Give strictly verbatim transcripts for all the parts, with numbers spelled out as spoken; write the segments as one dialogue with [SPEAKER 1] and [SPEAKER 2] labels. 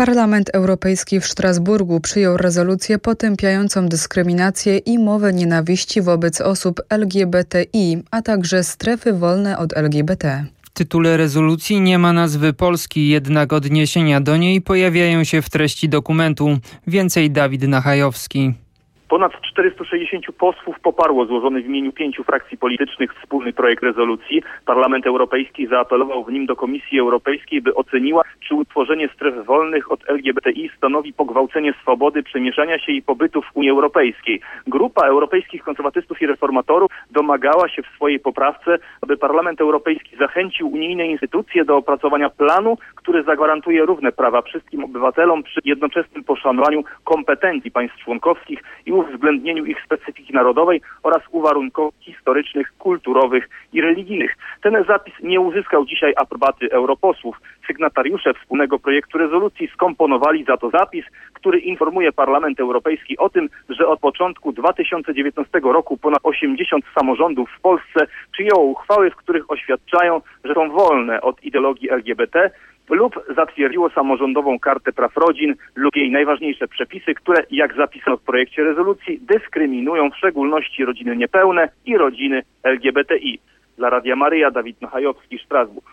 [SPEAKER 1] Parlament Europejski w Strasburgu przyjął rezolucję potępiającą dyskryminację i mowę nienawiści wobec osób L G B T I, a także strefy wolne od L G B T.
[SPEAKER 2] W tytule rezolucji nie ma nazwy Polski, jednak odniesienia do niej pojawiają się w treści dokumentu. Więcej Dawid Nachajowski.
[SPEAKER 3] Ponad czterystu sześćdziesięciu posłów poparło złożony w imieniu pięciu frakcji politycznych wspólny projekt rezolucji. Parlament Europejski zaapelował w nim do Komisji Europejskiej, by oceniła, czy utworzenie stref wolnych od L G B T I stanowi pogwałcenie swobody przemieszczania się i pobytu w Unii Europejskiej. Grupa europejskich konserwatystów i reformatorów domagała się w swojej poprawce, aby Parlament Europejski zachęcił unijne instytucje do opracowania planu, który zagwarantuje równe prawa wszystkim obywatelom przy jednoczesnym poszanowaniu kompetencji państw członkowskich i uwzględnieniu ich specyfiki narodowej oraz uwarunkowań historycznych, kulturowych i religijnych. Ten zapis nie uzyskał dzisiaj aprobaty europosłów. Sygnatariusze wspólnego projektu rezolucji skomponowali za to zapis, który informuje Parlament Europejski o tym, że od początku dwa tysiące dziewiętnastego roku ponad osiemdziesiąt samorządów w Polsce przyjęło uchwały, w których oświadczają, że są wolne od ideologii L G B T, lub zatwierdziło samorządową kartę praw rodzin lub jej najważniejsze przepisy, które, jak zapisano w projekcie rezolucji, dyskryminują w szczególności rodziny niepełne i rodziny L G B T I. Dla Radia Maryja, Dawid Nachajowski, Strasburg.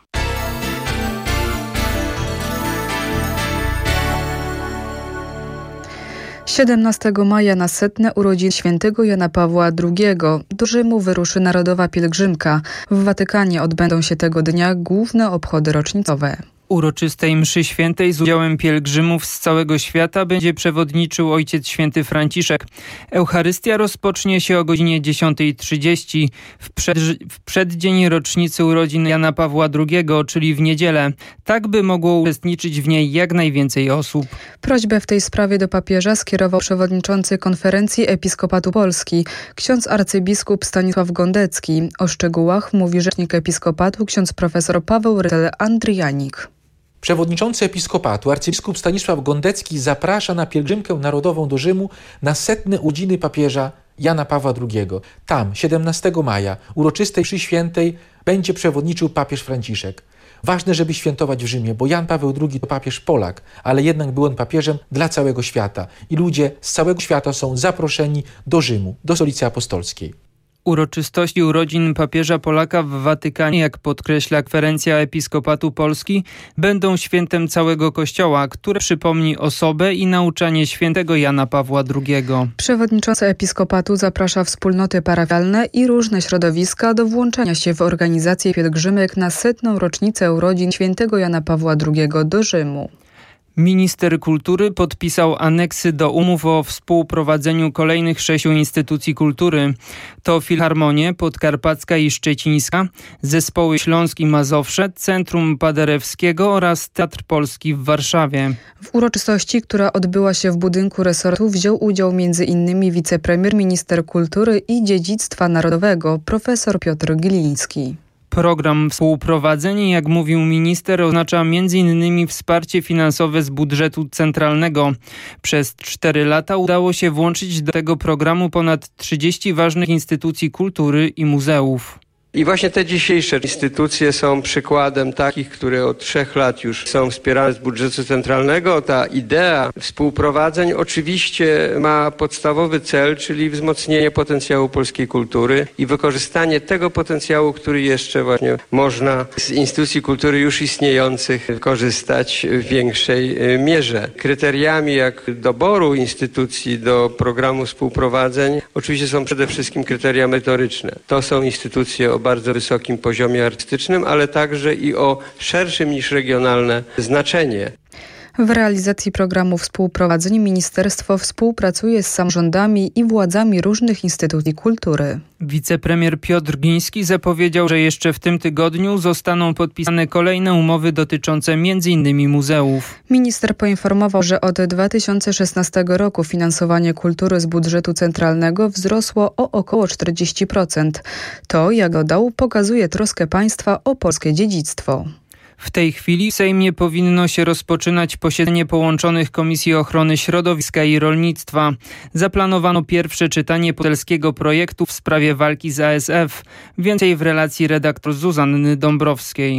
[SPEAKER 1] siedemnastego maja na setne urodziny świętego Jana Pawła drugiego do Rzymu wyruszy Narodowa Pielgrzymka. W Watykanie odbędą się tego dnia główne obchody rocznicowe.
[SPEAKER 2] Uroczystej mszy świętej z udziałem pielgrzymów z całego świata będzie przewodniczył Ojciec Święty Franciszek. Eucharystia rozpocznie się o godzinie dziesiątej trzydzieści w, przed, w przeddzień rocznicy urodzin Jana Pawła drugiego, czyli w niedzielę, tak by mogło uczestniczyć w niej jak najwięcej osób.
[SPEAKER 1] Prośbę w tej sprawie do papieża skierował przewodniczący Konferencji Episkopatu Polski, ksiądz arcybiskup Stanisław Gondecki. O szczegółach mówi rzecznik Episkopatu ksiądz profesor Paweł Rytel-Andrianik.
[SPEAKER 4] Przewodniczący Episkopatu arcybiskup Stanisław Gondecki zaprasza na pielgrzymkę narodową do Rzymu na setne urodziny papieża Jana Pawła drugiego. Tam, siedemnastego maja, uroczystej mszy świętej będzie przewodniczył papież Franciszek. Ważne, żeby świętować w Rzymie, bo Jan Paweł drugi to papież Polak, ale jednak był on papieżem dla całego świata i ludzie z całego świata są zaproszeni do Rzymu, do Stolicy Apostolskiej.
[SPEAKER 2] Uroczystości urodzin papieża Polaka w Watykanie, jak podkreśla Konferencja Episkopatu Polski, będą świętem całego Kościoła, które przypomni osobę i nauczanie świętego Jana Pawła drugiego.
[SPEAKER 1] Przewodniczący Episkopatu zaprasza wspólnoty parafialne i różne środowiska do włączenia się w organizację pielgrzymek na setną rocznicę urodzin świętego Jana Pawła drugiego do Rzymu.
[SPEAKER 2] Minister kultury podpisał aneksy do umów o współprowadzeniu kolejnych sześciu instytucji kultury. To Filharmonie Podkarpacka i Szczecińska, Zespoły Śląsk i Mazowsze, Centrum Paderewskiego oraz Teatr Polski w Warszawie.
[SPEAKER 1] W uroczystości, która odbyła się w budynku resortu, wziął udział między innymi wicepremier, minister kultury i dziedzictwa narodowego profesor Piotr Gliński.
[SPEAKER 2] Program współprowadzenia, jak mówił minister, oznacza między innymi wsparcie finansowe z budżetu centralnego. Przez cztery lata udało się włączyć do tego programu ponad trzydzieści ważnych instytucji kultury i muzeów.
[SPEAKER 5] I właśnie te dzisiejsze instytucje są przykładem takich, które od trzech lat już są wspierane z budżetu centralnego. Ta idea współprowadzeń oczywiście ma podstawowy cel, czyli wzmocnienie potencjału polskiej kultury i wykorzystanie tego potencjału, który jeszcze właśnie można z instytucji kultury już istniejących korzystać w większej mierze. Kryteriami jak doboru instytucji do programu współprowadzeń oczywiście są przede wszystkim kryteria merytoryczne. To są instytucje o bardzo wysokim poziomie artystycznym, ale także i o szerszym niż regionalne znaczenie.
[SPEAKER 1] W realizacji programu współprowadzeń ministerstwo współpracuje z samorządami i władzami różnych instytucji kultury.
[SPEAKER 2] Wicepremier Piotr Gliński zapowiedział, że jeszcze w tym tygodniu zostaną podpisane kolejne umowy dotyczące między innymi muzeów.
[SPEAKER 1] Minister poinformował, że od dwa tysiące szesnastego roku finansowanie kultury z budżetu centralnego wzrosło o około czterdzieści procent. To, jak dodał, pokazuje troskę państwa o polskie dziedzictwo.
[SPEAKER 2] W tej chwili w Sejmie powinno się rozpoczynać posiedzenie połączonych Komisji Ochrony Środowiska i Rolnictwa. Zaplanowano pierwsze czytanie poselskiego projektu w sprawie walki z A S F. Więcej w relacji redaktor Zuzanny Dąbrowskiej.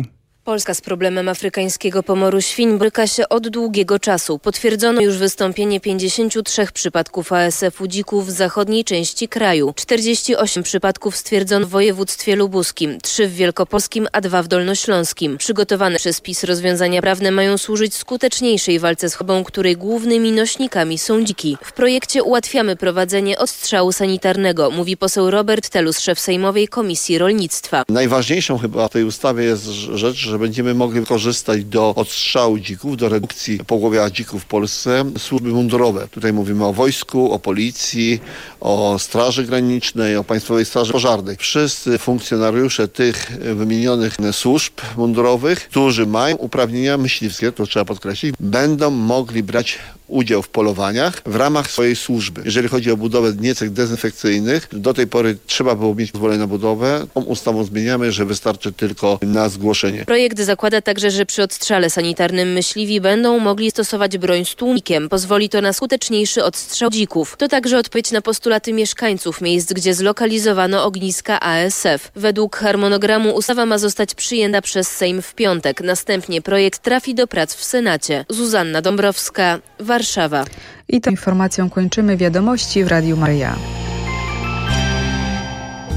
[SPEAKER 6] Polska z problemem afrykańskiego pomoru świń boryka się od długiego czasu. Potwierdzono już wystąpienie pięćdziesięciu trzech przypadków A S F u dzików w zachodniej części kraju. czterdzieści osiem przypadków stwierdzono w województwie lubuskim, trzy w wielkopolskim, a dwa w dolnośląskim. Przygotowane przez PiS rozwiązania prawne mają służyć skuteczniejszej walce z chorobą, której głównymi nośnikami są dziki. W projekcie ułatwiamy prowadzenie odstrzału sanitarnego, mówi poseł Robert Telus, szef Sejmowej Komisji Rolnictwa.
[SPEAKER 7] Najważniejszą chyba w tej ustawie jest rzecz, że będziemy mogli korzystać do odstrzału dzików, do redukcji pogłowia dzików w Polsce służby mundurowe. Tutaj mówimy o wojsku, o policji, o Straży Granicznej, o Państwowej Straży Pożarnej. Wszyscy funkcjonariusze tych wymienionych służb mundurowych, którzy mają uprawnienia myśliwskie, to trzeba podkreślić, będą mogli brać udział w polowaniach w ramach swojej służby. Jeżeli chodzi o budowę niecek dezynfekcyjnych, do tej pory trzeba było mieć pozwolenie na budowę. Tą ustawą zmieniamy, że wystarczy tylko na zgłoszenie.
[SPEAKER 6] Projekt zakłada także, że przy odstrzale sanitarnym myśliwi będą mogli stosować broń z tłumikiem. Pozwoli to na skuteczniejszy odstrzał dzików. To także odpowiedź na postulaty mieszkańców miejsc, gdzie zlokalizowano ogniska A S F. Według harmonogramu ustawa ma zostać przyjęta przez Sejm w piątek. Następnie projekt trafi do prac w Senacie. Zuzanna Dąbrowska, Warszawa.
[SPEAKER 1] I tą informacją kończymy wiadomości w Radiu Maryja.